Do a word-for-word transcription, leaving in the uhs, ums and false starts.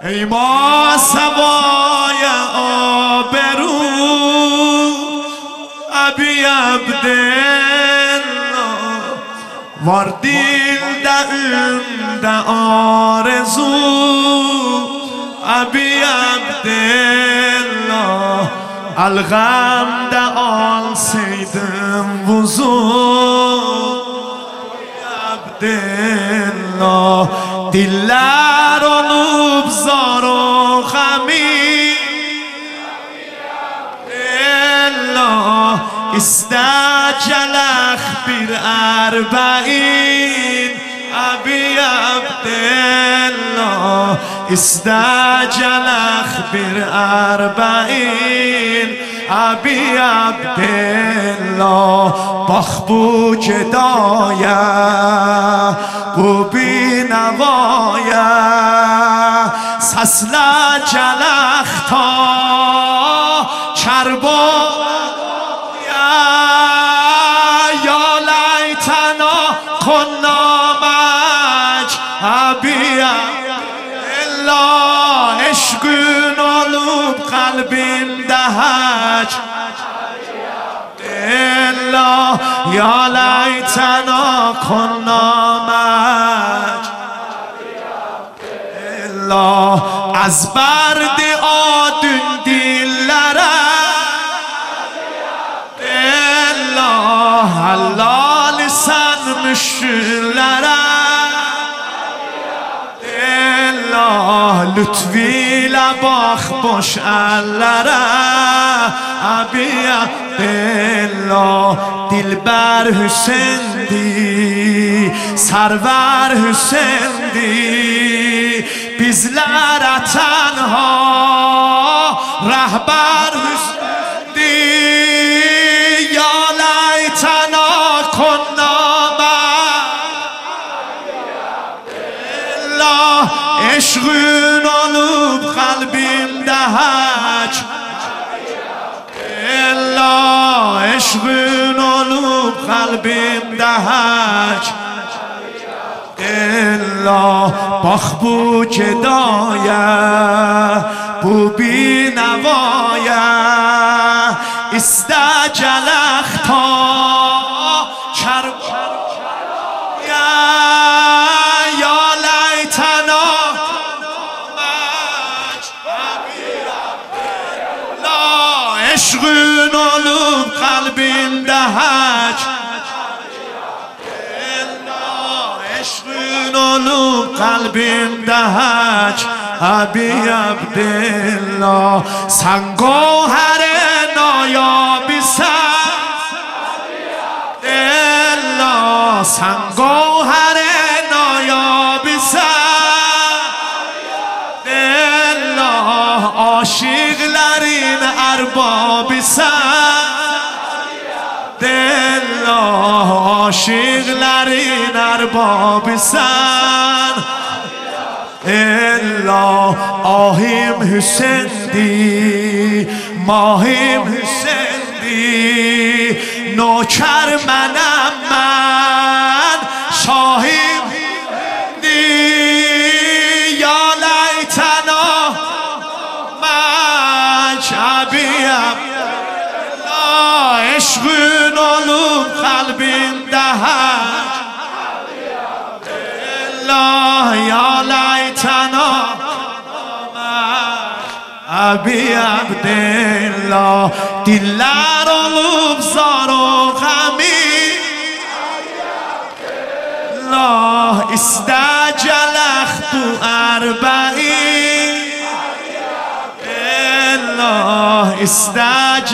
ای ما سوای آبرو ابی عبدالله واردیل دعم دا آرزو ابی عبدالله الغم دا آل سیدم وزو عبدالله دلر olup zar o غمی الله استعجل اخبر اربعین ابی عبدالله استعجل اخبر اربعین ابی عبدالله باخ بو جدایه بو بینوایه سسلا جلختا چربایا یا لیتنا کنا مجهبی الله عشقین olup qalbimdə həc الله یا لیتنا کنا الله از برد آدون دللره الله حلال sanmışlara الله lütfiyle bak boş ellere Abi Abdallah Dilber Hüseyin'di Server Hüseyin'di bizlere tenha rehber Hüseyin'di ya leytena kunna Allah eşqün olup kalbimde hac Allah eşqün olup kalbimde hac Allah bax bu gedaya bu binavaya istəcəl əxta çərbaya ya leytena məcəbi eşqün olup qalbimdə hac eşqün olup qalbimdə hac Abi Abdallah sən gohər nayabisən Allah sən gohər nayabisən Allah aşiqlərin ərbabisən Allah aşiqlərin ərbabisən Allah ahim Hüseyin'di mahim Hüseyin'di nöker mənəm mən şahim Hüseyin'di ya leytena məcəbi Allah eşqün olup qalbimdə hac Allah ya leytena Abi Abdallah diller olup zar o غمی Allah istəcəl əxtu ərbəin Allah istəcəl